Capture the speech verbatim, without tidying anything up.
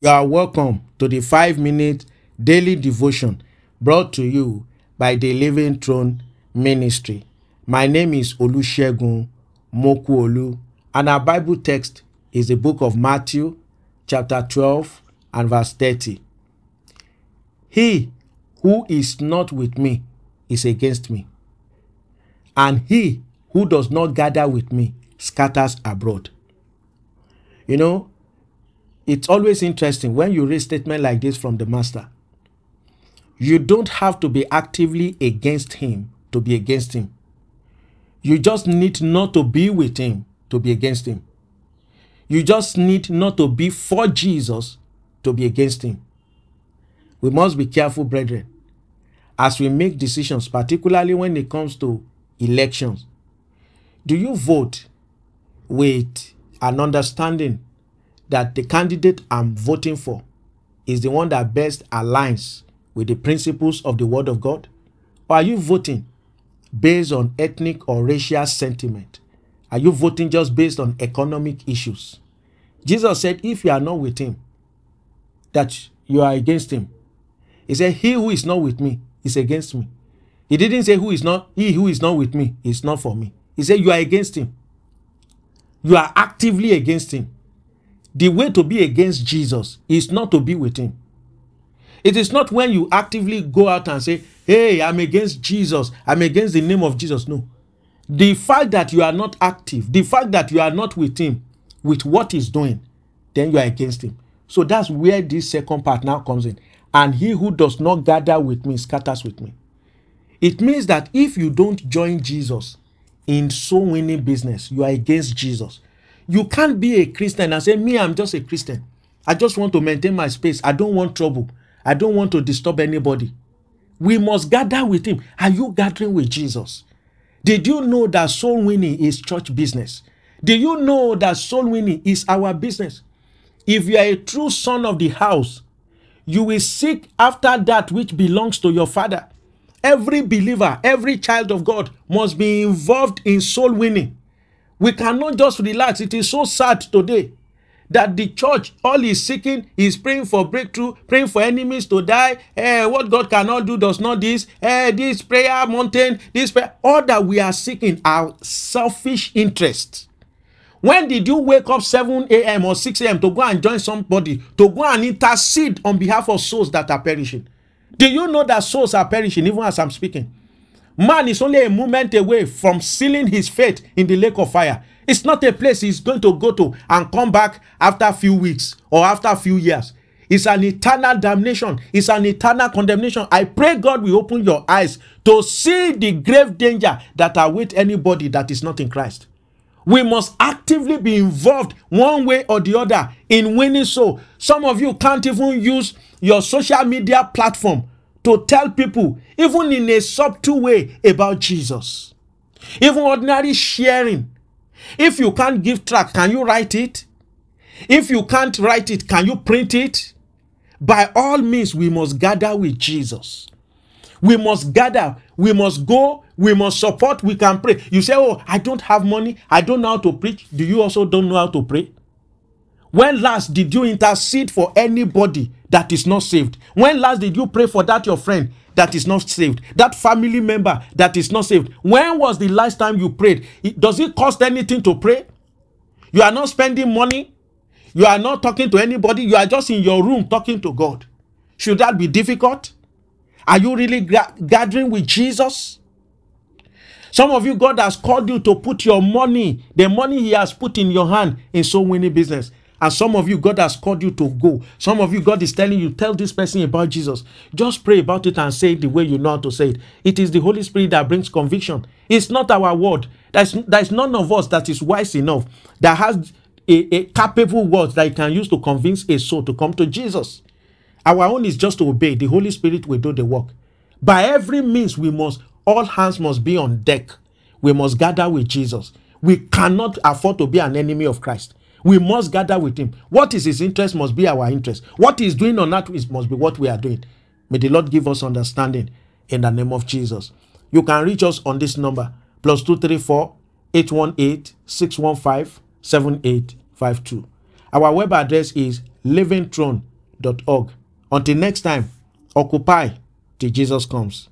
You are welcome to the five minute daily devotion brought to you by the Living Throne Ministry. My name is Olusegun Mokuolu, and our Bible text is the book of Matthew, chapter twelve, and verse thirty. He who is not with me is against me, and he who does not gather with me scatters abroad. You know, it's always interesting when you read statements like this from the master. You don't have to be actively against him to be against him. You just need not to be with him to be against him. You just need not to be for Jesus to be against him. We must be careful, brethren, as we make decisions, particularly when it comes to elections. Do you vote with an understanding that the candidate I'm voting for is the one that best aligns with the principles of the Word of God? Or are you voting based on ethnic or racial sentiment? Are you voting just based on economic issues? Jesus said, if you are not with him, that you are against him. He said, he who is not with me is against me. He didn't say who is not, he who is not with me is not for me. He said, you are against him. You are actively against him. The way to be against Jesus is not to be with him. It is not when you actively go out and say, hey, I'm against Jesus, I'm against the name of Jesus. No. The fact that you are not active, the fact that you are not with him, with what he's doing, then you are against him. So that's where this second part now comes in. And he who does not gather with me scatters with me. It means that if you don't join Jesus in soul winning business, you are against Jesus. You can't be a Christian and say, me, I'm just a Christian. I just want to maintain my space. I don't want trouble. I don't want to disturb anybody. We must gather with him. Are you gathering with Jesus? Did you know that soul winning is church business? Did you know that soul winning is our business? If you are a true son of the house, you will seek after that which belongs to your father. Every believer, every child of God must be involved in soul winning. We cannot just relax. It is so sad today that the church, all is seeking is praying for breakthrough, praying for enemies to die. Eh, what God cannot do does not this. Eh, this prayer mountain, this prayer. All that we are seeking are selfish interests. When did you wake up seven a.m. or six a.m. to go and join somebody, to go and intercede on behalf of souls that are perishing? Do you know that souls are perishing even as I'm speaking? Man is only a moment away from sealing his fate in the lake of fire. It's not a place he's going to go to and come back after a few weeks or after a few years. It's an eternal damnation. It's an eternal condemnation. I pray God will open your eyes to see the grave danger that awaits anybody that is not in Christ. We must actively be involved one way or the other in winning soul. Some of you can't even use your social media platform to tell people, even in a subtle way, about Jesus. Even ordinary sharing. If you can't give track, can you write it? If you can't write it, can you print it? By all means, we must gather with Jesus. We must gather. We must go. We must support. We can pray. You say, oh, I don't have money. I don't know how to preach. Do you also don't know how to pray? When last did you intercede for anybody that is not saved? When last did you pray for that your friend that is not saved? That family member that is not saved? When was the last time you prayed? Does it cost anything to pray? You are not spending money. You are not talking to anybody. You are just in your room talking to God. Should that be difficult? Are you really gra- gathering with Jesus? Some of you, God has called you to put your money, the money he has put in your hand, in soul winning business. And some of you, God has called you to go. Some of you, God is telling you, tell this person about Jesus. Just pray about it and say it the way you know how to say it. It is the Holy Spirit that brings conviction. It's not our word. There's, there's none of us that is wise enough, that has a, a capable word that you can use to convince a soul to come to Jesus. Our own is just to obey. The Holy Spirit will do the work. By every means, we must, all hands must be on deck. We must gather with Jesus. We cannot afford to be an enemy of Christ. We must gather with him. What is his interest must be our interest. What he's doing on that must be what we are doing. May the Lord give us understanding in the name of Jesus. You can reach us on this number, plus two three four, eight one eight, six one five, seven eight five two. Our web address is living throne dot org. Until next time, occupy till Jesus comes.